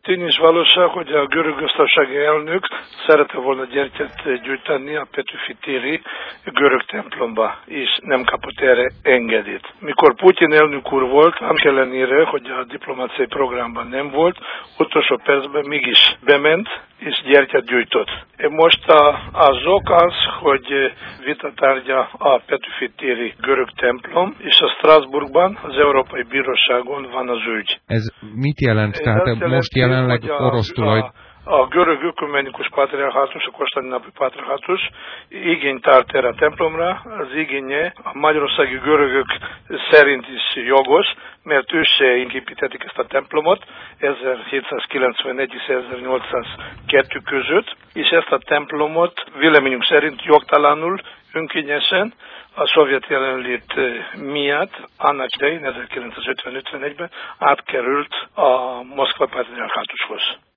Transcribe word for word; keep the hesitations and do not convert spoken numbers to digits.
tény és valóság, hogy a görög köztársasági elnök szerette volna gyertyát gyújtani a Petőfi téri görög templomba, és nem kapott erre engedélyt. Mikor Putyin elnök úr volt, annak ellenére, hogy a diplomáciai programban nem volt, utolsó percben mégis bement, és gyertyát gyújtott. Most a, az ok az, hogy vitatárgya a Petőfi téri görög templom, és a Strasbourgban, az Európai Bíróságon van az ügy. Ez mit jelent? Ez Tehát jelenti, most jelenleg orosz tulaj... A görög ökumenikus patriarhátus, a konstantinopi patriarhátus igényt tárt erre a templomra, az igénye a magyarországi görögök szerint is jogos, mert őseink építették ezt a templomot ezerhétszázkilencvenegy és ezernyolcszázkettő között, és ezt a templomot véleményünk szerint jogtalanul, önkényesen a szovjet jelenlét miatt annak idején ezerkilencszázötven-ötvenegyben átkerült a Moszkva patriarhátushoz.